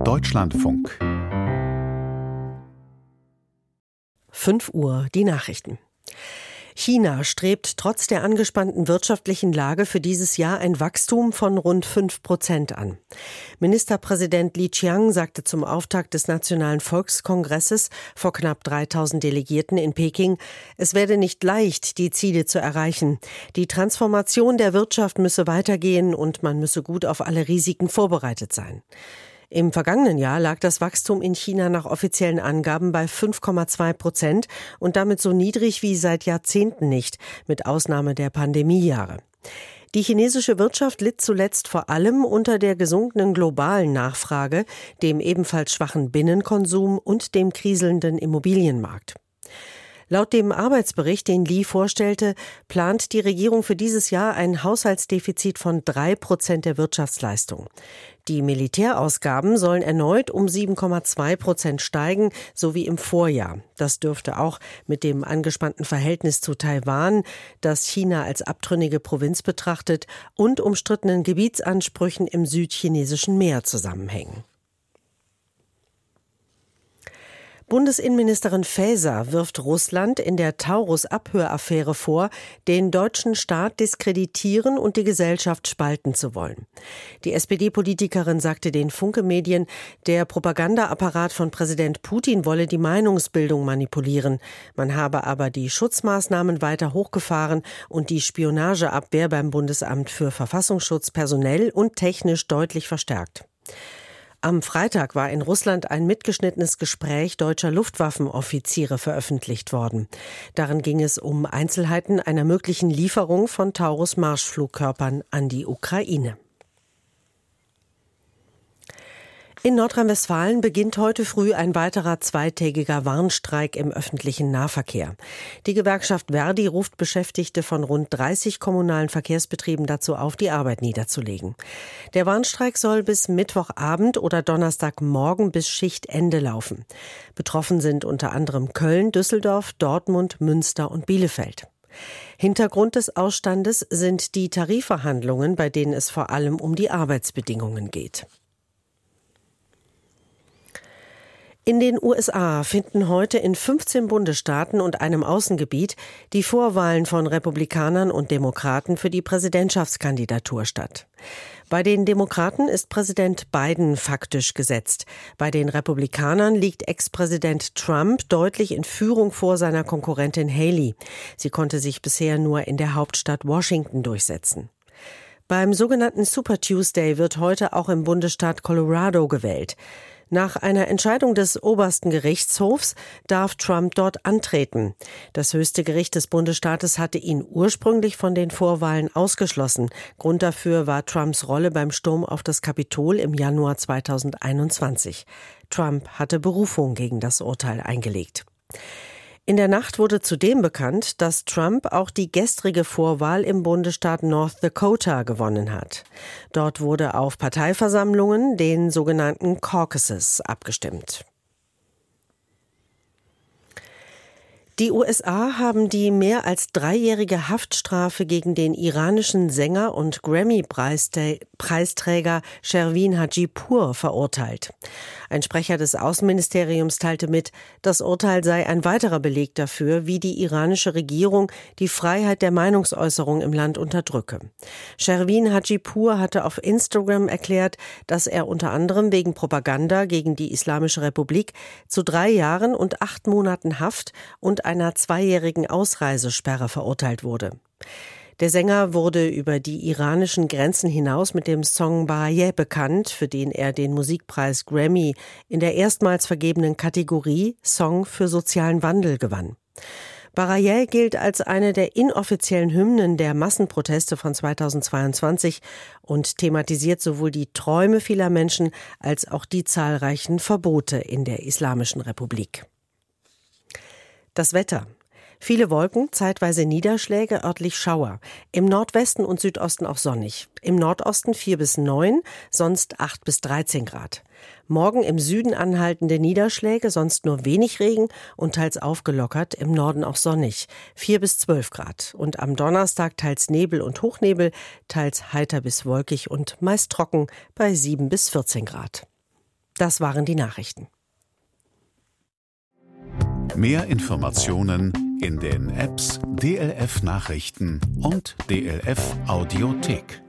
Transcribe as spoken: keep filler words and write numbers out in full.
Deutschlandfunk. fünf Uhr, die Nachrichten. China strebt trotz der angespannten wirtschaftlichen Lage für dieses Jahr ein Wachstum von rund fünf Prozent an. Ministerpräsident Li Qiang sagte zum Auftakt des Nationalen Volkskongresses vor knapp dreitausend Delegierten in Peking, es werde nicht leicht, die Ziele zu erreichen. Die Transformation der Wirtschaft müsse weitergehen und man müsse gut auf alle Risiken vorbereitet sein. Im vergangenen Jahr lag das Wachstum in China nach offiziellen Angaben bei fünf Komma zwei Prozent und damit so niedrig wie seit Jahrzehnten nicht, mit Ausnahme der Pandemiejahre. Die chinesische Wirtschaft litt zuletzt vor allem unter der gesunkenen globalen Nachfrage, dem ebenfalls schwachen Binnenkonsum und dem kriselnden Immobilienmarkt. Laut dem Arbeitsbericht, den Li vorstellte, plant die Regierung für dieses Jahr ein Haushaltsdefizit von drei Prozent der Wirtschaftsleistung. Die Militärausgaben sollen erneut um sieben Komma zwei Prozent steigen, so wie im Vorjahr. Das dürfte auch mit dem angespannten Verhältnis zu Taiwan, das China als abtrünnige Provinz betrachtet, und umstrittenen Gebietsansprüchen im südchinesischen Meer zusammenhängen. Bundesinnenministerin Faeser wirft Russland in der Taurus-Abhöraffäre vor, den deutschen Staat diskreditieren und die Gesellschaft spalten zu wollen. Die S P D-Politikerin sagte den Funke-Medien, der Propagandaapparat von Präsident Putin wolle die Meinungsbildung manipulieren. Man habe aber die Schutzmaßnahmen weiter hochgefahren und die Spionageabwehr beim Bundesamt für Verfassungsschutz personell und technisch deutlich verstärkt. Am Freitag war in Russland ein mitgeschnittenes Gespräch deutscher Luftwaffenoffiziere veröffentlicht worden. Darin ging es um Einzelheiten einer möglichen Lieferung von Taurus-Marschflugkörpern an die Ukraine. In Nordrhein-Westfalen beginnt heute früh ein weiterer zweitägiger Warnstreik im öffentlichen Nahverkehr. Die Gewerkschaft Verdi ruft Beschäftigte von rund dreißig kommunalen Verkehrsbetrieben dazu auf, die Arbeit niederzulegen. Der Warnstreik soll bis Mittwochabend oder Donnerstagmorgen bis Schichtende laufen. Betroffen sind unter anderem Köln, Düsseldorf, Dortmund, Münster und Bielefeld. Hintergrund des Ausstandes sind die Tarifverhandlungen, bei denen es vor allem um die Arbeitsbedingungen geht. In den U S A finden heute in fünfzehn Bundesstaaten und einem Außengebiet die Vorwahlen von Republikanern und Demokraten für die Präsidentschaftskandidatur statt. Bei den Demokraten ist Präsident Biden faktisch gesetzt. Bei den Republikanern liegt Ex-Präsident Trump deutlich in Führung vor seiner Konkurrentin Haley. Sie konnte sich bisher nur in der Hauptstadt Washington durchsetzen. Beim sogenannten Super Tuesday wird heute auch im Bundesstaat Colorado gewählt. Nach einer Entscheidung des obersten Gerichtshofs darf Trump dort antreten. Das höchste Gericht des Bundesstaates hatte ihn ursprünglich von den Vorwahlen ausgeschlossen. Grund dafür war Trumps Rolle beim Sturm auf das Kapitol im Januar zweitausendeinundzwanzig. Trump hatte Berufung gegen das Urteil eingelegt. In der Nacht wurde zudem bekannt, dass Trump auch die gestrige Vorwahl im Bundesstaat North Dakota gewonnen hat. Dort wurde auf Parteiversammlungen, den sogenannten Caucuses, abgestimmt. Die U S A haben die mehr als dreijährige Haftstrafe gegen den iranischen Sänger und Grammy-Preisträger Shervin Hajipour verurteilt. Ein Sprecher des Außenministeriums teilte mit, das Urteil sei ein weiterer Beleg dafür, wie die iranische Regierung die Freiheit der Meinungsäußerung im Land unterdrücke. Shervin Hajipour hatte auf Instagram erklärt, dass er unter anderem wegen Propaganda gegen die Islamische Republik zu drei Jahren und acht Monaten Haft und einer zweijährigen Ausreisesperre verurteilt wurde. Der Sänger wurde über die iranischen Grenzen hinaus mit dem Song Baraye bekannt, für den er den Musikpreis Grammy in der erstmals vergebenen Kategorie Song für sozialen Wandel gewann. Baraye gilt als eine der inoffiziellen Hymnen der Massenproteste von zweitausendzweiundzwanzig und thematisiert sowohl die Träume vieler Menschen als auch die zahlreichen Verbote in der Islamischen Republik. Das Wetter. Viele Wolken, zeitweise Niederschläge, örtlich Schauer. Im Nordwesten und Südosten auch sonnig. Im Nordosten vier bis neun, sonst acht bis dreizehn Grad. Morgen im Süden anhaltende Niederschläge, sonst nur wenig Regen und teils aufgelockert, im Norden auch sonnig, vier bis zwölf Grad. Und am Donnerstag teils Nebel und Hochnebel, teils heiter bis wolkig und meist trocken bei sieben bis vierzehn Grad. Das waren die Nachrichten. Mehr Informationen in den Apps D L F Nachrichten und D L F Audiothek.